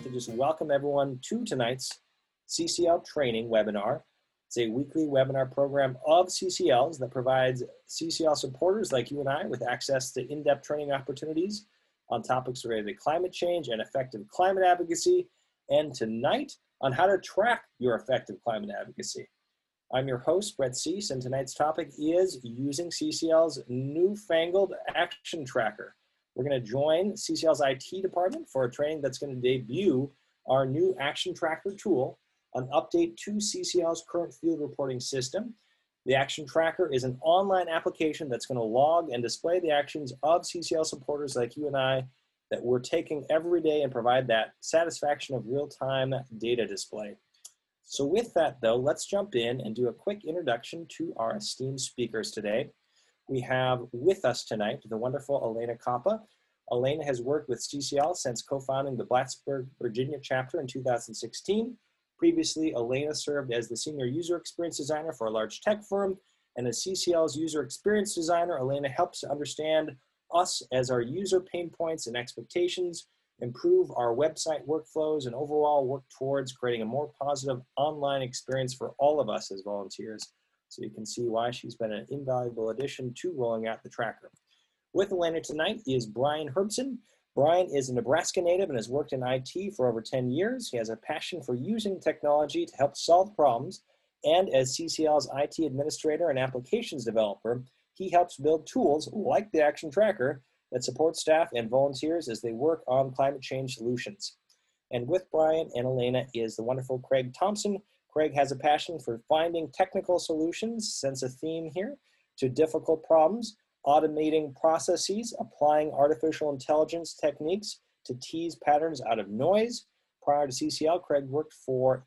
to just welcome everyone to tonight's CCL training webinar. It's a weekly webinar program of CCLs that provides CCL supporters like you and I with access to in-depth training opportunities on topics related to climate change and effective climate advocacy, and tonight on how to track your effective climate advocacy. I'm your host, Brett Cease, and tonight's topic is using CCL's newfangled action tracker. We're going to join CCL's IT department for a training that's going to debut our new action tracker tool, an update to CCL's current field reporting system. The action tracker is an online application that's going to log and display the actions of CCL supporters like you and I that we're taking every day and provide that satisfaction of real-time data display. So with that though, let's jump in and do a quick introduction to our esteemed speakers today. We have with us tonight the wonderful Elena Coppa. Elena has worked with CCL since co-founding the Blacksburg, Virginia chapter in 2016. Previously, Elena served as the Senior User Experience Designer for a large tech firm, and as CCL's User Experience Designer, Elena helps to understand us as our user pain points and expectations, improve our website workflows, and overall work towards creating a more positive online experience for all of us as volunteers. So you can see why she's been an invaluable addition to rolling out the tracker. With Elena tonight is Brian Herbson. Brian is a Nebraska native and has worked in IT for over 10 years. He has a passion for using technology to help solve problems. And as CCL's IT administrator and applications developer, he helps build tools like the Action Tracker that support staff and volunteers as they work on climate change solutions. And with Brian and Elena is the wonderful Craig Thompson. Craig has a passion for finding technical solutions, sense a theme here, to difficult problems, automating processes, applying artificial intelligence techniques to tease patterns out of noise. Prior to CCL, Craig worked for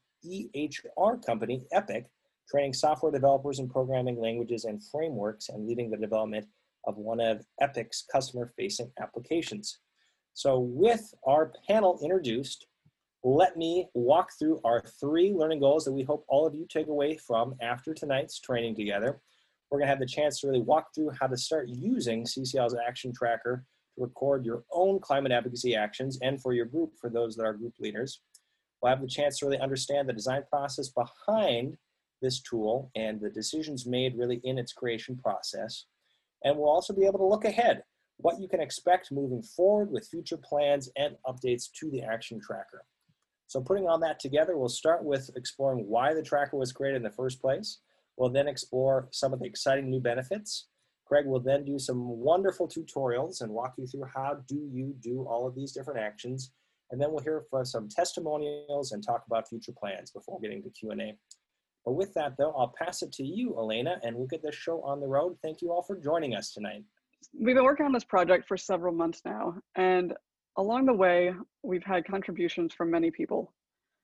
EHR company Epic, training software developers in programming languages and frameworks and leading the development of one of Epic's customer-facing applications. So with our panel introduced, let me walk through our 3 learning goals that we hope all of you take away from after tonight's training together. We're going to have the chance to really walk through how to start using CCL's Action Tracker to record your own climate advocacy actions and for your group, for those that are group leaders. We'll have the chance to really understand the design process behind this tool and the decisions made really in its creation process. And we'll also be able to look ahead, what you can expect moving forward with future plans and updates to the Action Tracker. So putting all that together, we'll start with exploring why the tracker was created in the first place. We'll then explore some of the exciting new benefits. Craig will then do some wonderful tutorials and walk you through how do you do all of these different actions. And then we'll hear from some testimonials and talk about future plans before getting to Q&A. But with that though, I'll pass it to you, Elena, and we'll get this show on the road. Thank you all for joining us tonight. We've been working on this project for several months now, and along the way, we've had contributions from many people.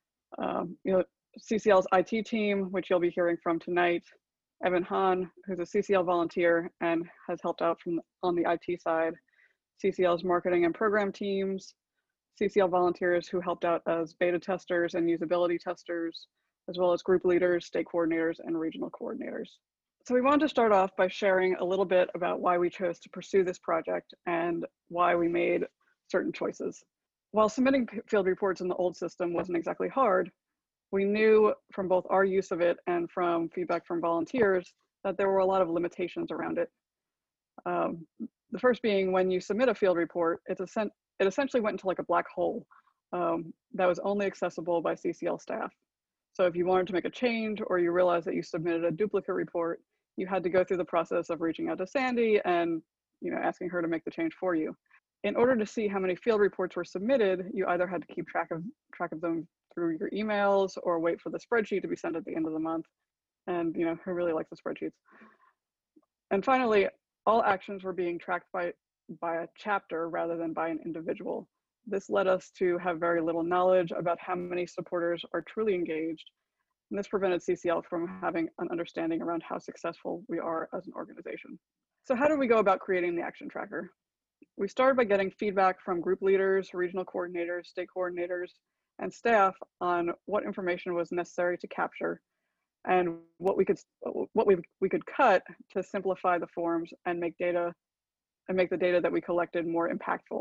CCL's IT team, which you'll be hearing from tonight, Evan Hahn, who's a CCL volunteer and has helped out on the IT side, CCL's marketing and program teams, CCL volunteers who helped out as beta testers and usability testers, as well as group leaders, state coordinators, and regional coordinators. So we wanted to start off by sharing a little bit about why we chose to pursue this project and why we made certain choices. While submitting field reports in the old system wasn't exactly hard, we knew from both our use of it and from feedback from volunteers that there were a lot of limitations around it. The first being when you submit a field report, it essentially went into like a black hole that was only accessible by CCL staff. So if you wanted to make a change or you realized that you submitted a duplicate report, you had to go through the process of reaching out to Sandy and asking her to make the change for you. In order to see how many field reports were submitted, you either had to keep track of them through your emails or wait for the spreadsheet to be sent at the end of the month. And who really likes the spreadsheets? And finally, all actions were being tracked by a chapter rather than by an individual. This led us to have very little knowledge about how many supporters are truly engaged. And this prevented CCL from having an understanding around how successful we are as an organization. So how did we go about creating the Action Tracker? We started by getting feedback from group leaders, regional coordinators, state coordinators, and staff on what information was necessary to capture and what we could cut to simplify the forms and make the data that we collected more impactful.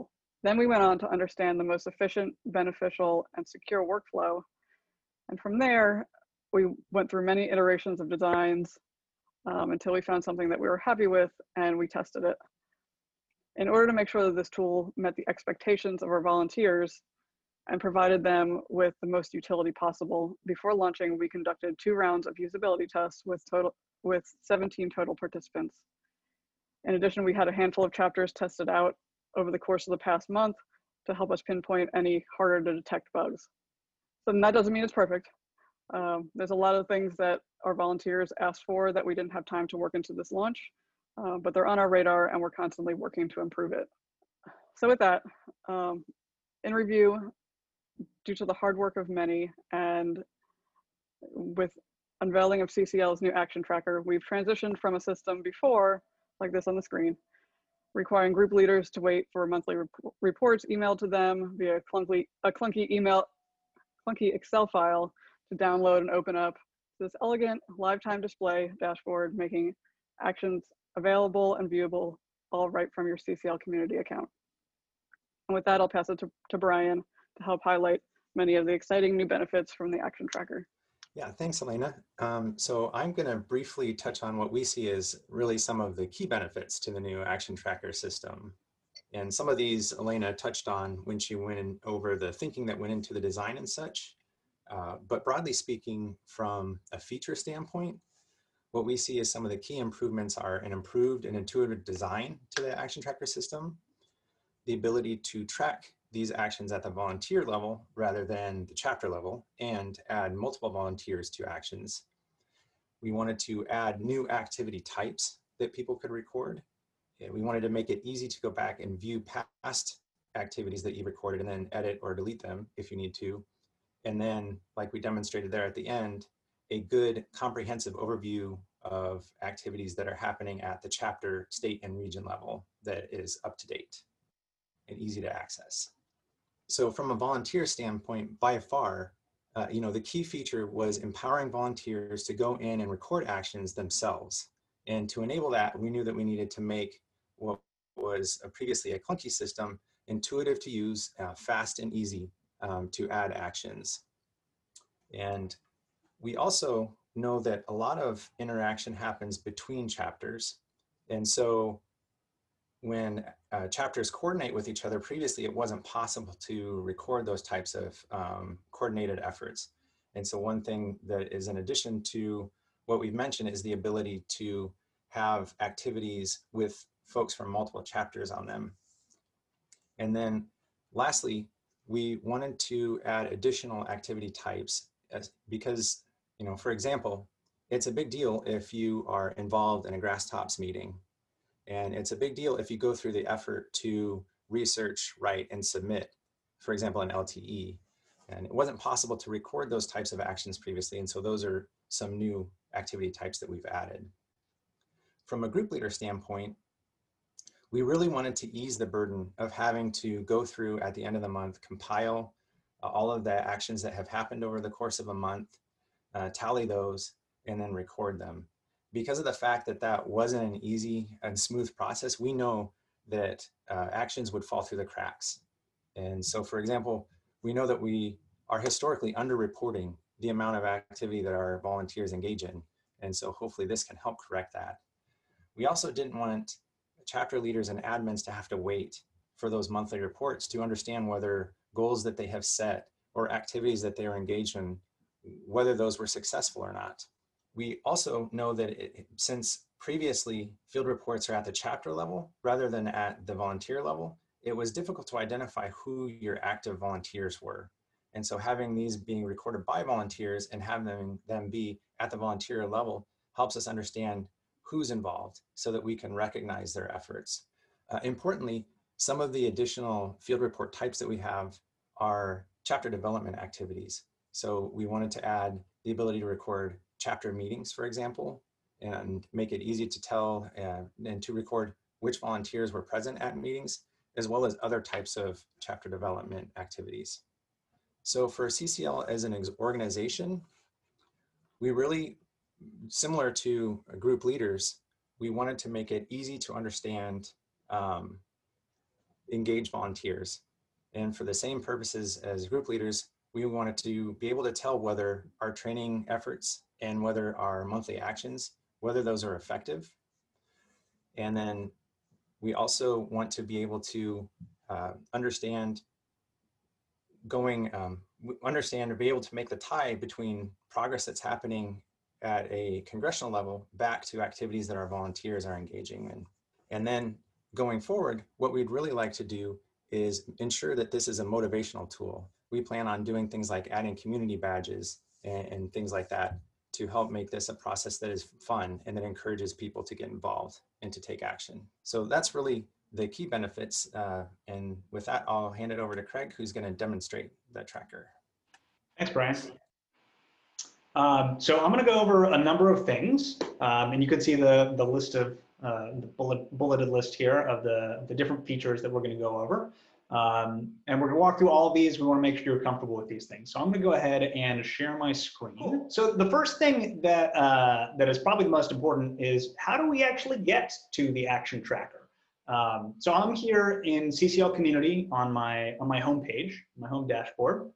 Then we went on to understand the most efficient, beneficial, and secure workflow. And from there, we went through many iterations of designs until we found something that we were happy with, and we tested it. In order to make sure that this tool met the expectations of our volunteers and provided them with the most utility possible, before launching, we conducted 2 rounds of usability tests with 17 total participants. In addition, we had a handful of chapters tested out over the course of the past month to help us pinpoint any harder to detect bugs. So that doesn't mean it's perfect. There's a lot of things that our volunteers asked for that we didn't have time to work into this launch, but they're on our radar and we're constantly working to improve it. So with that, in review, due to the hard work of many and with unveiling of CCL's new action tracker, we've transitioned from a system before, like this on the screen, requiring group leaders to wait for monthly reports emailed to them via a clunky Excel file to download and open up this elegant live time display dashboard, making actions available and viewable all right from your CCL community account. And with that, I'll pass it to Brian to help highlight many of the exciting new benefits from the action tracker. Yeah, thanks, Elena. So I'm going to briefly touch on what we see as really some of the key benefits to the new action tracker system. And some of these Elena touched on when she went over the thinking that went into the design and such. But broadly speaking, from a feature standpoint, what we see as some of the key improvements are an improved and intuitive design to the action tracker system, the ability to track these actions at the volunteer level rather than the chapter level, and add multiple volunteers to actions. We wanted to add new activity types that people could record. We wanted to make it easy to go back and view past activities that you recorded and then edit or delete them if you need to. And then, like we demonstrated there at the end, a good comprehensive overview of activities that are happening at the chapter, state, and region level that is up to date and easy to access. So from a volunteer standpoint, by far, the key feature was empowering volunteers to go in and record actions themselves. And to enable that, we knew that we needed to make what was previously a clunky system intuitive to use, fast and easy to add actions. And we also know that a lot of interaction happens between chapters. And so when chapters coordinate with each other, previously it wasn't possible to record those types of coordinated efforts. And so one thing that is in addition to what we've mentioned is the ability to have activities with folks from multiple chapters on them. And then lastly, we wanted to add additional activity types because, for example, it's a big deal if you are involved in a Grasstops meeting. And it's a big deal if you go through the effort to research, write, and submit, for example, an LTE. And it wasn't possible to record those types of actions previously. And so those are some new activity types that we've added. From a group leader standpoint, we really wanted to ease the burden of having to go through at the end of the month, compile all of the actions that have happened over the course of a month, tally those, and then record them. Because of the fact that that wasn't an easy and smooth process, we know that actions would fall through the cracks. And so, for example, we know that we are historically underreporting the amount of activity that our volunteers engage in. And so hopefully this can help correct that. We also didn't want chapter leaders and admins to have to wait for those monthly reports to understand whether goals that they have set or activities that they are engaged in, whether those were successful or not. We also know that since previously field reports are at the chapter level rather than at the volunteer level, it was difficult to identify who your active volunteers were. And so having these being recorded by volunteers and having them be at the volunteer level helps us understand who's involved so that we can recognize their efforts. Importantly, some of the additional field report types that we have are chapter development activities. So we wanted to add the ability to record chapter meetings, for example, and make it easy to tell and to record which volunteers were present at meetings, as well as other types of chapter development activities. So for CCL as an organization, we really, similar to group leaders, we wanted to make it easy to understand engage volunteers. And for the same purposes as group leaders, we wanted to be able to tell whether our training efforts and whether our monthly actions, whether those are effective. And then we also want to be able to understand or be able to make the tie between progress that's happening at a congressional level back to activities that our volunteers are engaging in. And then going forward, what we'd really like to do is ensure that this is a motivational tool. We plan on doing things like adding community badges and things like that to help make this a process that is fun and that encourages people to get involved and to take action. So that's really the key benefits. And with that, I'll hand it over to Craig, who's going to demonstrate the tracker. Thanks, Brian. So I'm going to go over a number of things, and you can see the list of the bulleted list here of the different features that we're going to go over. And we're going to walk through all of these. We want to make sure you're comfortable with these things. So I'm going to go ahead and share my screen. So the first thing that that is probably the most important is, how do we actually get to the action tracker? So I'm here in CCL Community on my homepage, my home dashboard.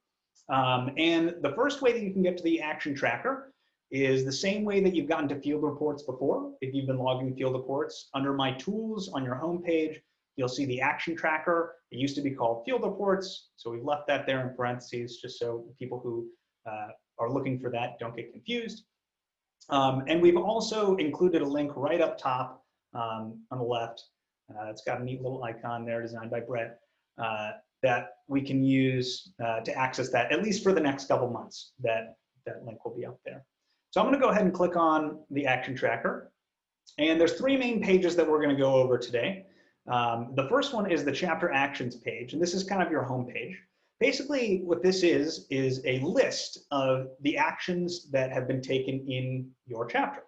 And the first way that you can get to the action tracker is the same way that you've gotten to field reports before. If you've been logging field reports, under my tools on your homepage, you'll see the action tracker. It used to be called field reports, so we've left that there in parentheses just so people who are looking for that don't get confused. And we've also included a link right up top on the left. It's got a neat little icon there designed by Brett that we can use to access that, at least for the next couple months. That link will be up there. So I'm going to go ahead and click on the action tracker. And there's three main pages that we're going to go over today. The first one is the chapter actions page, and this is kind of your home page. Basically, what this is a list of the actions that have been taken in your chapter.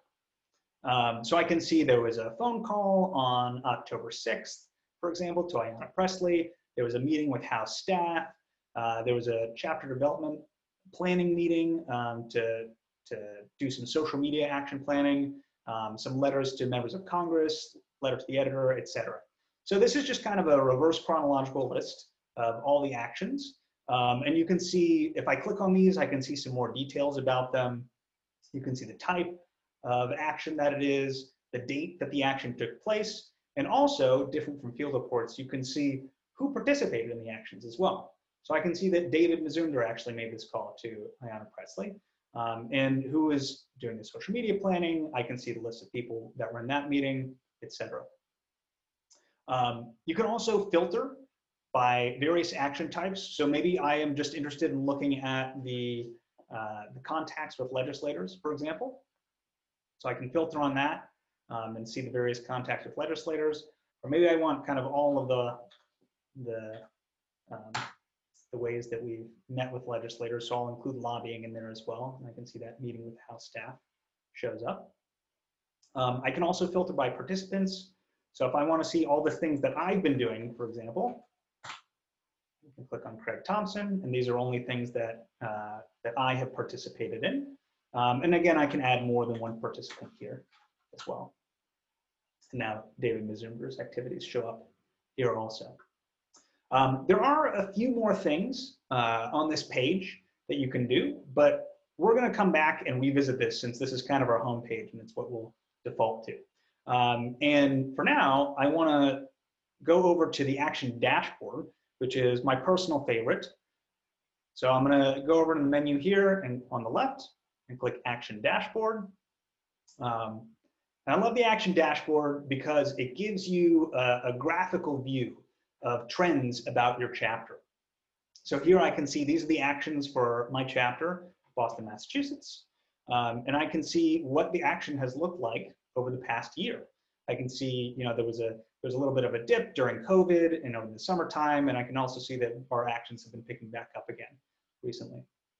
So I can see there was a phone call on October 6th, for example, to Ayanna Pressley. There was a meeting with House staff. There was a chapter development planning meeting to do some social media action planning, some letters to members of Congress, letter to the editor, etc. So this is just kind of a reverse chronological list of all the actions. And you can see, if I click on these, I can see some more details about them. You can see the type of action that it is, the date that the action took place, and also, different from field reports, you can see who participated in the actions as well. So I can see that David Mazumdar actually made this call to Ayanna Pressley, and who is doing the social media planning. I can see the list of people that were in that meeting, etc. You can also filter by various action types. So maybe I am just interested in looking at the contacts with legislators, for example. So I can filter on that and see the various contacts with legislators. Or maybe I want kind of all of the ways that we've met with legislators. So I'll include lobbying in there as well. And I can see that meeting with House staff shows up. I can also filter by participants. So if I want to see all the things that I've been doing, for example, you can click on Craig Thompson, and these are only things that that I have participated in. And again, I can add more than one participant here as well. And now David Mazumdar's activities show up here also. There are a few more things on this page that you can do, but we're going to come back and revisit this, since this is kind of our home page and it's what we'll default to. And for now, I want to go over to the action dashboard, which is my personal favorite. So I'm going to go over to the menu here and on the left and click Action Dashboard. And I love the Action Dashboard because it gives you a graphical view of trends about your chapter. So here I can see these are the actions for my chapter, Boston, Massachusetts. And I can see what the action has looked like over the past year. I can see, you know, there was a little bit of a dip during COVID and over the summertime, and I can also see that our actions have been picking back up again recently.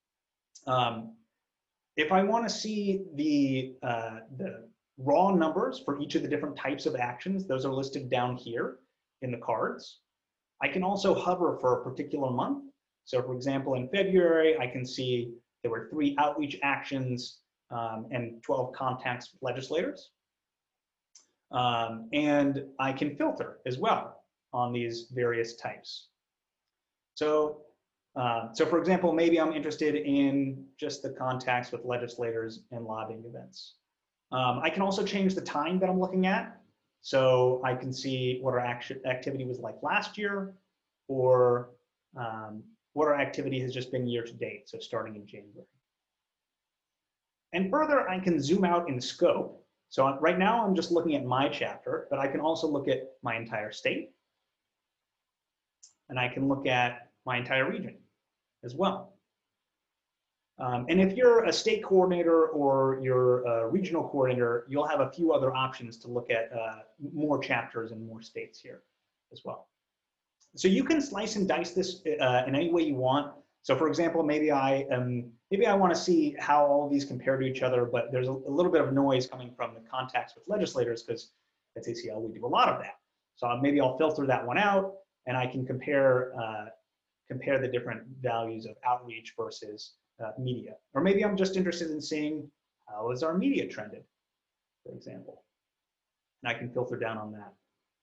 If I want to see the raw numbers for each of the different types of actions, those are listed down here in the cards. I can also hover for a particular month. So for example, in February, I can see there were 3 outreach actions and 12 contacts with legislators. And I can filter as well on these various types. So, for example, maybe I'm interested in just the contacts with legislators and lobbying events. I can also change the time that I'm looking at. So I can see what our activity was like last year, or what our activity has just been year to date, so starting in January. And further, I can zoom out in scope. So right now I'm just looking at my chapter, but I can also look at my entire state. And I can look at my entire region as well. And if you're a state coordinator or you're a regional coordinator, you'll have a few other options to look at more chapters and more states here as well. So you can slice and dice this in any way you want. So for example, maybe I want to see how all of these compare to each other, but there's a little bit of noise coming from the contacts with legislators, because at CCL we do a lot of that. So maybe I'll filter that one out, and I can compare the different values of outreach versus media. Or maybe I'm just interested in seeing how is our media trended, for example. And I can filter down on that.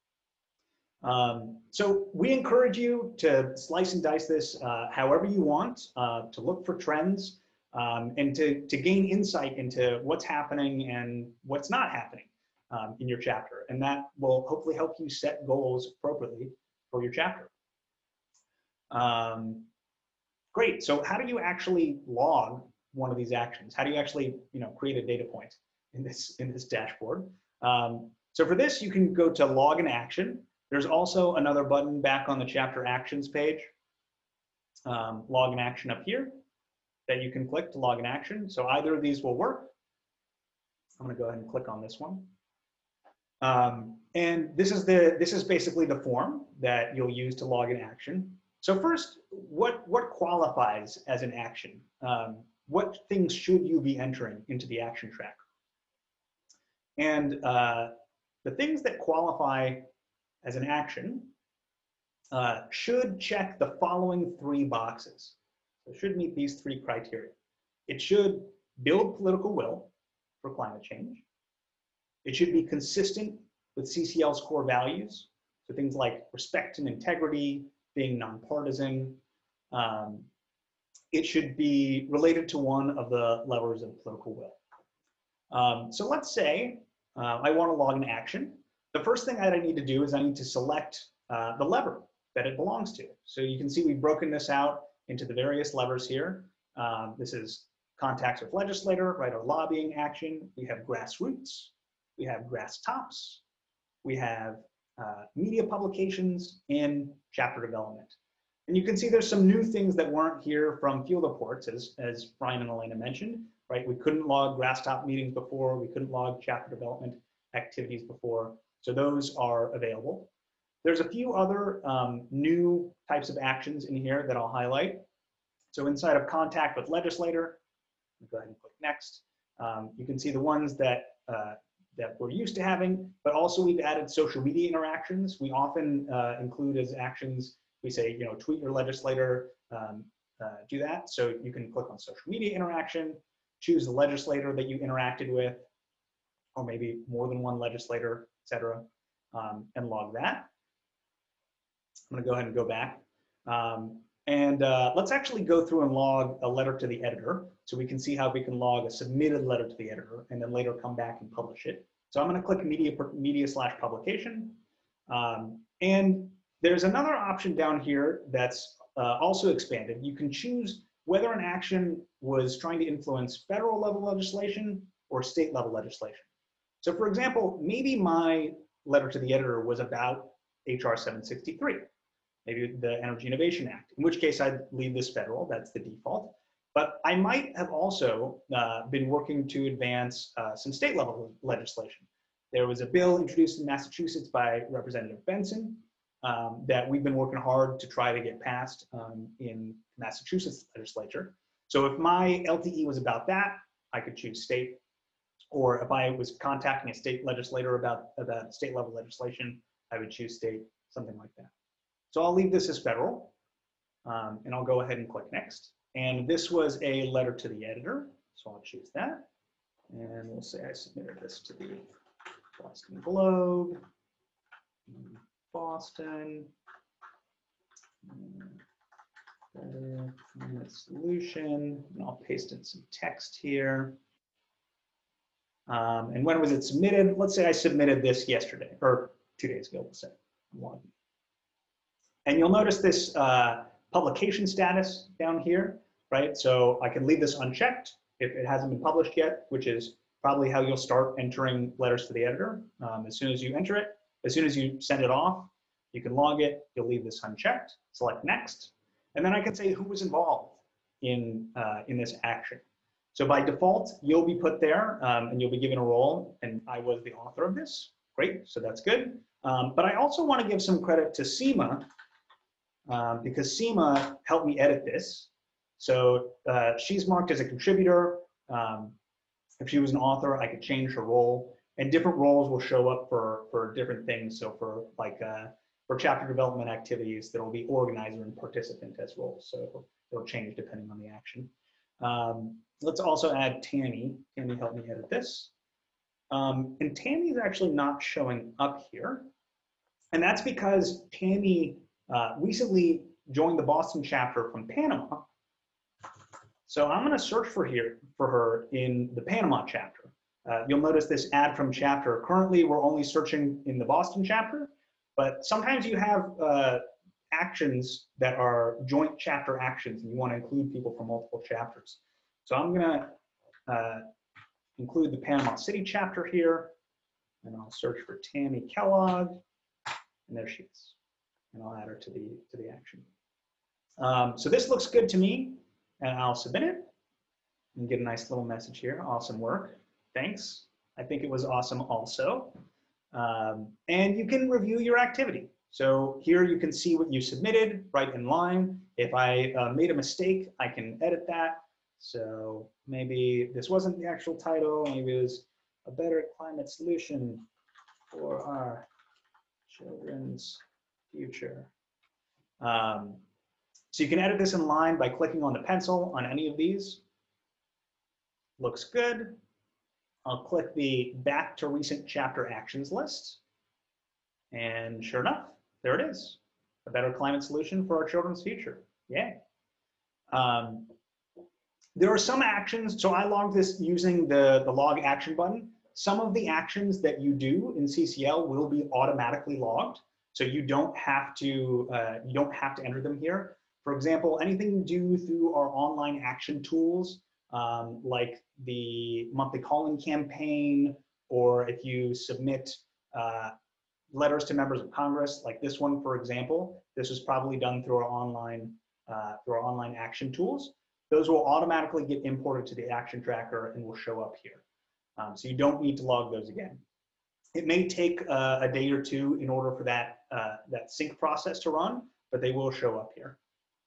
So we encourage you to slice and dice this however you want, to look for trends, and to gain insight into what's happening and what's not happening in your chapter. And that will hopefully help you set goals appropriately for your chapter. Great, so how do you actually log one of these actions? How do you actually create a data point in this dashboard? So for this, you can go to log an action. There's also another button back on the chapter actions page, log an action up here, that you can click to log an action. So either of these will work. I'm going to go ahead and click on this one. And this is basically the form that you'll use to log an action. So first, what qualifies as an action? What things should you be entering into the action tracker? And the things that qualify as an action should check the following 3 boxes. So it should meet these 3 criteria. It should build political will for climate change. It should be consistent with CCL's core values. So things like respect and integrity, being nonpartisan. It should be related to one of the levers of political will. So let's say I want to log an action. The first thing that I need to do is I need to select the lever that it belongs to. So you can see we've broken this out into the various levers here. This is contacts with legislator, right, or lobbying action. We have grassroots, we have grass tops, we have media publications, and chapter development. And you can see there's some new things that weren't here from field reports, as Brian and Elena mentioned, right? We couldn't log grass top meetings before, we couldn't log chapter development activities before. So those are available. There's a few other new types of actions in here that I'll highlight. So inside of contact with legislator, go ahead and click next. You can see the ones that we're used to having, but also we've added social media interactions. We often include as actions, we say, tweet your legislator, do that. So you can click on social media interaction, choose the legislator that you interacted with, or maybe more than one legislator, et cetera, and log that. I'm gonna go ahead and go back. Let's actually go through and log a letter to the editor, so we can see how we can log a submitted letter to the editor and then later come back and publish it. So I'm gonna click media/publication. And there's another option down here that's also expanded. You can choose whether an action was trying to influence federal level legislation or state level legislation. So for example, maybe my letter to the editor was about HR 763, maybe the Energy Innovation Act, in which case I'd leave this federal, that's the default. But I might have also been working to advance some state level legislation. There was a bill introduced in Massachusetts by Representative Benson that we've been working hard to try to get passed in Massachusetts legislature. So if my LTE was about that, I could choose state. Or if I was contacting a state legislator about state level legislation, I would choose state, something like that. So I'll leave this as federal, and I'll go ahead and click next. And this was a letter to the editor, so I'll choose that. And we'll say I submitted this to the Boston Globe. Boston. Better climate solution. And I'll paste in some text here. And when was it submitted? Let's say I submitted this yesterday or 2 days ago, we'll say. And you'll notice this publication status down here, right? So I can leave this unchecked if it hasn't been published yet, which is probably how you'll start entering letters to the editor. As soon as you enter it, as soon as you send it off, you can log it, you'll leave this unchecked, select next, and then I can say who was involved in this action. So by default, you'll be put there and you'll be given a role, and I was the author of this. Great, so that's good. But I also want to give some credit to Seema because Seema helped me edit this. So she's marked as a contributor. If she was an author, I could change her role, and different roles will show up for different things. So for like for chapter development activities, there will be organizer and participant as roles. So it'll change depending on the action. Let's also add Tammy. Tammy helped me edit this. And Tammy is actually not showing up here. And that's because Tammy recently joined the Boston chapter from Panama. So I'm going to search for her in the Panama chapter. You'll notice this add from chapter. Currently, we're only searching in the Boston chapter, but sometimes you have actions that are joint chapter actions, and you want to include people from multiple chapters. So I'm going to include the Panama City chapter here, and I'll search for Tammy Kellogg, and there she is. And I'll add her to the action. So this looks good to me, and I'll submit it and get a nice little message here. Awesome work. Thanks. I think it was awesome also. And you can review your activity. So here you can see what you submitted right in line. If I made a mistake, I can edit that. So maybe this wasn't the actual title. Maybe it was a better climate solution for our children's future. So you can edit this in line by clicking on the pencil on any of these. Looks good. I'll click the back to recent chapter actions list. And sure enough, there it is. A better climate solution for our children's future. Yay. There are some actions, so I logged this using the log action button. Some of the actions that you do in CCL will be automatically logged. So you don't have to enter them here. For example, anything you do through our online action tools, like the monthly call-in campaign, or if you submit letters to members of Congress, like this one, for example, this was probably done through our online action tools. Those will automatically get imported to the action tracker and will show up here. So you don't need to log those again. It may take a day or two in order for that sync process to run, but they will show up here.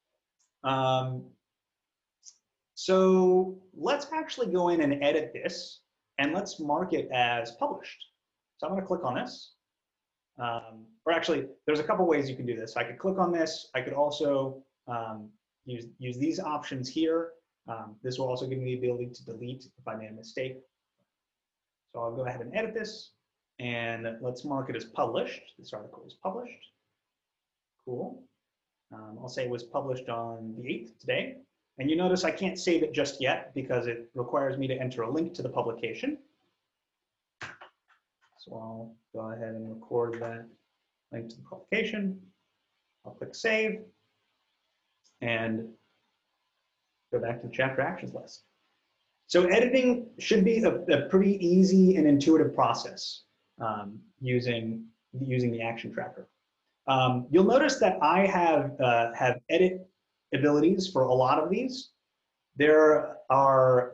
So let's actually go in and edit this, and let's mark it as published. So I'm going to click on this. Or actually, there's a couple ways you can do this. I could click on this. I could also use these options here. This will also give me the ability to delete if I made a mistake. So I'll go ahead and edit this, and let's mark it as published. This article is published. Cool. I'll say it was published on the 8th today. And you notice I can't save it just yet because it requires me to enter a link to the publication. So I'll go ahead and record that link to the publication. I'll click save and go back to the chapter actions list. So editing should be a pretty easy and intuitive process using the action tracker. You'll notice that I have edit abilities for a lot of these. There are,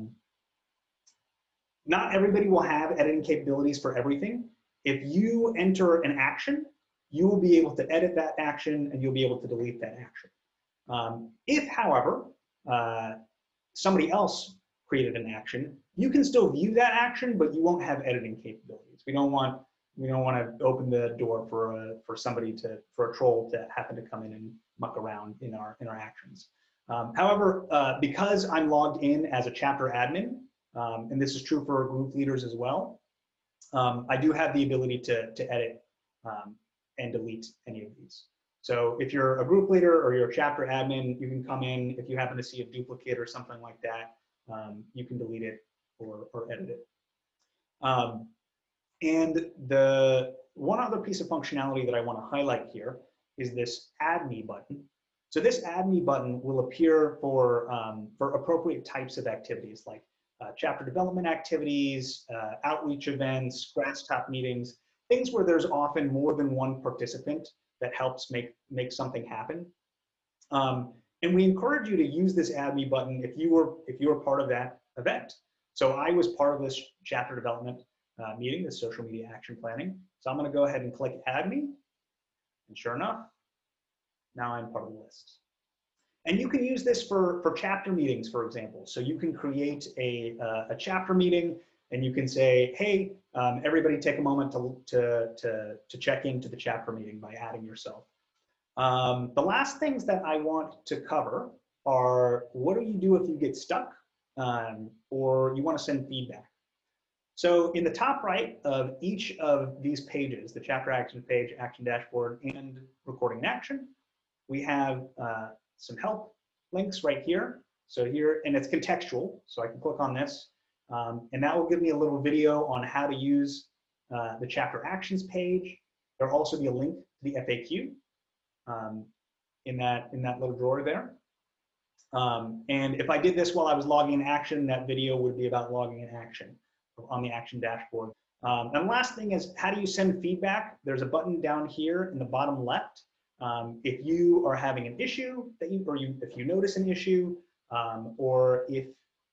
not everybody will have editing capabilities for everything. If you enter an action, you will be able to edit that action and you'll be able to delete that action. If, however, somebody else created an action, you can still view that action, but you won't have editing capabilities. We don't want to open the door for somebody for a troll to happen to come in and muck around in our actions. However, because I'm logged in as a chapter admin, and this is true for group leaders as well, I do have the ability to edit and delete any of these. So if you're a group leader or you're a chapter admin, you can come in. If you happen to see a duplicate or something like that, you can delete it or edit it. And the one other piece of functionality that I want to highlight here is this Add Me button. So this Add Me button will appear for appropriate types of activities like chapter development activities, outreach events, Scratchtop meetings, things where there's often more than one participant that helps make something happen. And we encourage you to use this Add Me button if you were part of that event. So I was part of this chapter development meeting, the social media action planning. So I'm going to go ahead and click Add Me. And sure enough, now I'm part of the list. And you can use this for chapter meetings, for example. So you can create a chapter meeting and you can say, hey, everybody take a moment to check into the chapter meeting by adding yourself. The last things that I want to cover are what do you do if you get stuck or you want to send feedback. So in the top right of each of these pages, the chapter action page, action dashboard, and recording in action, we have some help links right here. So here, and it's contextual, so I can click on this, and that will give me a little video on how to use the chapter actions page. There'll also be a link to the FAQ in that little drawer there. And if I did this while I was logging in action, that video would be about logging in action on the action dashboard. And the last thing is, how do you send feedback? There's a button down here in the bottom left. If you are having an issue if you notice an issue, or if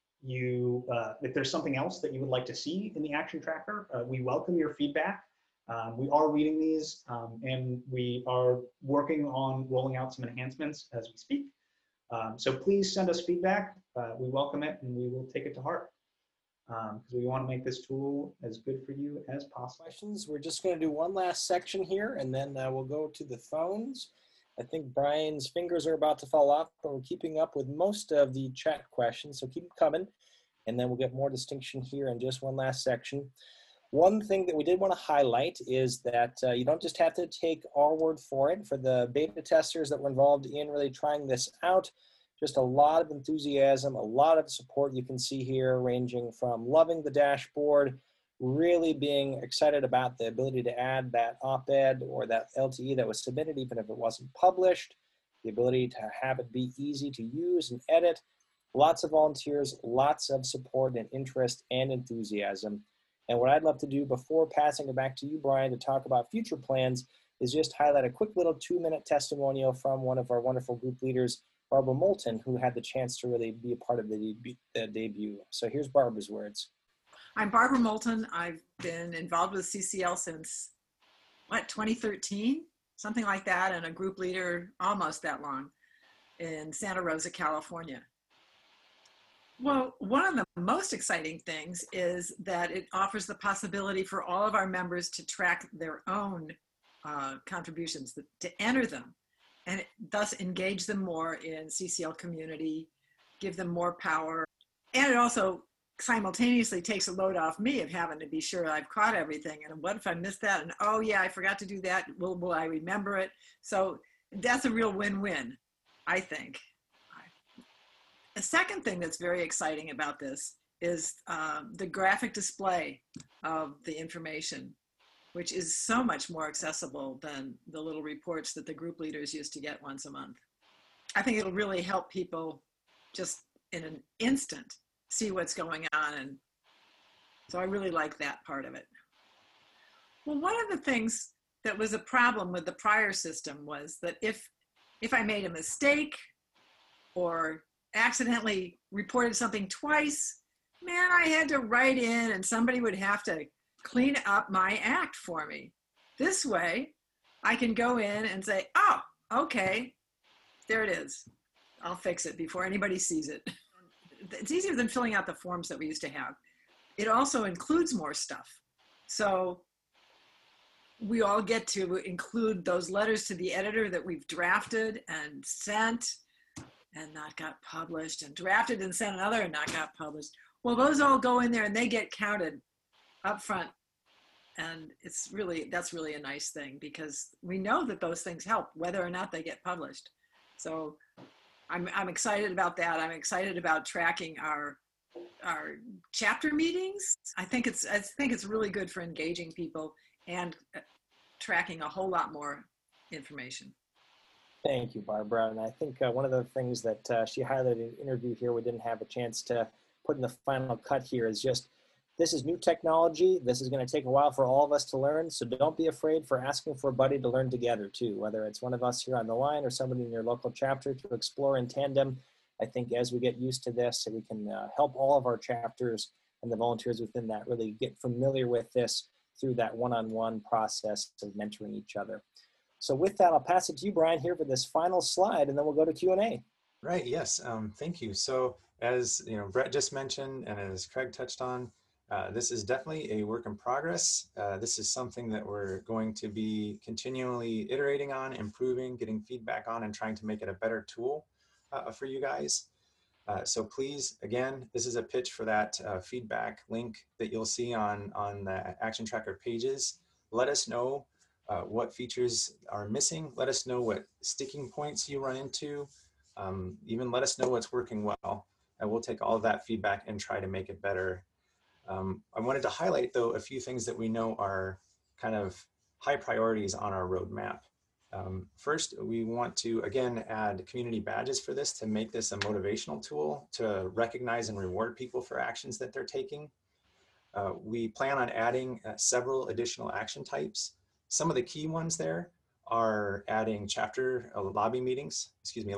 there's something else that you would like to see in the action tracker, we welcome your feedback. We are reading these, and we are working on rolling out some enhancements as we speak. So please send us feedback. We welcome it, and we will take it to heart, because we want to make this tool as good for you as possible. Questions. We're just going to do one last section here, and then we'll go to the phones. I think Brian's fingers are about to fall off, but we're keeping up with most of the chat questions, so keep them coming, and then we'll get more distinction here in just one last section. One thing that we did want to highlight is that you don't just have to take our word for it. For the beta testers that were involved in really trying this out, just a lot of enthusiasm, a lot of support you can see here, ranging from loving the dashboard, really being excited about the ability to add that op-ed or that LTE that was submitted even if it wasn't published, the ability to have it be easy to use and edit, lots of volunteers, lots of support and interest and enthusiasm. And what I'd love to do before passing it back to you, Brian, to talk about future plans is just highlight a quick little 2-minute testimonial from one of our wonderful group leaders, Barbara Moulton, who had the chance to really be a part of the debut. So here's Barbara's words. I'm Barbara Moulton. I've been involved with CCL since, 2013? Something like that, and a group leader almost that long in Santa Rosa, California. Well, one of the most exciting things is that it offers the possibility for all of our members to track their own contributions, to enter them, and thus engage them more in CCL community, give them more power. And it also simultaneously takes a load off me of having to be sure I've caught everything. And what if I missed that? And oh yeah, I forgot to do that. Will I remember it? So that's a real win-win, I think. The second thing that's very exciting about this is the graphic display of the information, which is so much more accessible than the little reports that the group leaders used to get once a month. I think it'll really help people just in an instant see what's going on. And so I really like that part of it. Well, one of the things that was a problem with the prior system was that if I made a mistake or accidentally reported something twice, man, I had to write in and somebody would have to clean up my act for me. This way, I can go in and say, oh, okay, there it is. I'll fix it before anybody sees it. It's easier than filling out the forms that we used to have. It also includes more stuff. So we all get to include those letters to the editor that we've drafted and sent and not got published, and drafted and sent another and not got published. Well, those all go in there and they get counted up front And that's really a nice thing, because we know that those things help whether or not they get published. So I'm excited about that. I'm excited about tracking our chapter meetings. I think it's really good for engaging people and tracking a whole lot more information. Thank you, Barbara. And I think one of the things that she highlighted in the interview here we didn't have a chance to put in the final cut here is just, this is new technology. This is going to take a while for all of us to learn. So don't be afraid for asking for a buddy to learn together too, whether it's one of us here on the line or somebody in your local chapter to explore in tandem. I think as we get used to this, we can help all of our chapters and the volunteers within that really get familiar with this through that one-on-one process of mentoring each other. So with that, I'll pass it to you, Brian, here for this final slide, and then we'll go to Q&A. Right, yes, thank you. So as Brett just mentioned, and as Craig touched on, this is definitely a work in progress. This is something that we're going to be continually iterating on, improving, getting feedback on, and trying to make it a better tool for you guys. So please, again, this is a pitch for that feedback link that you'll see on the Action Tracker pages. Let us know what features are missing. Let us know what sticking points you run into. Even let us know what's working well. And we'll take all of that feedback and try to make it better. I wanted to highlight, though, a few things that we know are kind of high priorities on our roadmap. First, we want to, again, add community badges for this to make this a motivational tool to recognize and reward people for actions that they're taking. We plan on adding several additional action types. Some of the key ones there are adding chapter lobby meetings,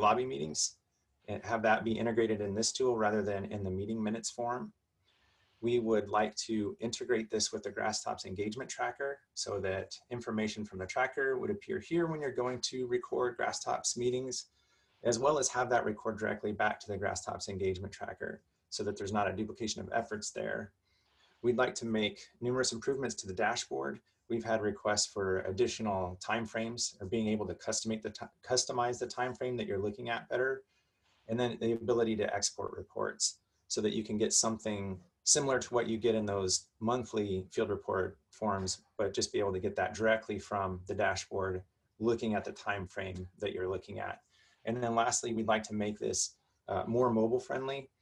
and have that be integrated in this tool rather than in the meeting minutes form. We would like to integrate this with the Grasstops engagement tracker so that information from the tracker would appear here when you're going to record Grasstops meetings, as well as have that record directly back to the Grasstops engagement tracker so that there's not a duplication of efforts there. We'd like to make numerous improvements to the dashboard. We've had requests for additional timeframes or being able to customize the timeframe that you're looking at better, and then the ability to export reports so that you can get something similar to what you get in those monthly field report forms, but just be able to get that directly from the dashboard, looking at the time frame that you're looking at. And then lastly, we'd like to make this more mobile friendly.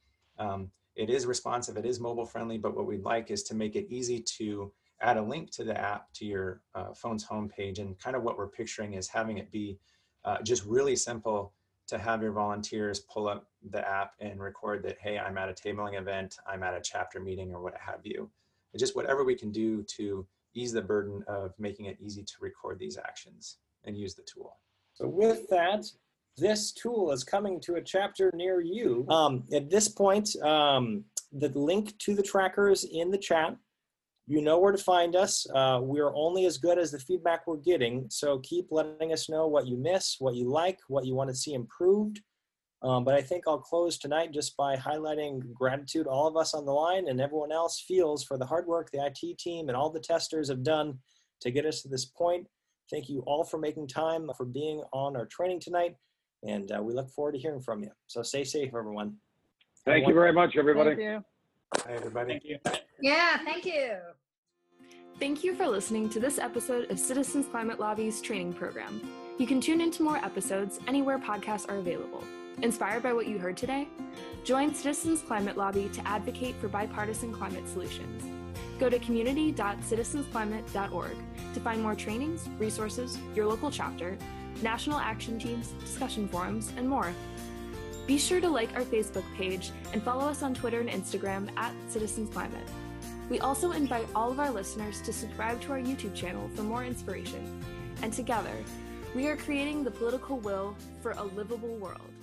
It is responsive, it is mobile friendly, but what we'd like is to make it easy to add a link to the app to your phone's homepage. And kind of what we're picturing is having it be just really simple to have your volunteers pull up the app and record that, hey, I'm at a tabling event, I'm at a chapter meeting, or what have you. It's just whatever we can do to ease the burden of making it easy to record these actions and use the tool. So with that, this tool is coming to a chapter near you. At this point, the link to the tracker is in the chat. You know where to find us. We're only as good as the feedback we're getting, so keep letting us know what you miss, what you like, what you want to see improved. But I think I'll close tonight just by highlighting gratitude all of us on the line and everyone else feels for the hard work the IT team and all the testers have done to get us to this point. Thank you all for making time, for being on our training tonight, and we look forward to hearing from you. So stay safe, everyone. Thank you very much, everybody. Thank you. Hi, everybody. Thank you. Yeah, thank you. Thank you for listening to this episode of Citizens Climate Lobby's training program. You can tune into more episodes anywhere podcasts are available. Inspired by what you heard today? Join Citizens Climate Lobby to advocate for bipartisan climate solutions. Go to community.citizensclimate.org to find more trainings, resources, your local chapter, national action teams, discussion forums, and more. Be sure to like our Facebook page and follow us on Twitter and Instagram @CitizensClimate. We also invite all of our listeners to subscribe to our YouTube channel for more inspiration. And together, we are creating the political will for a livable world.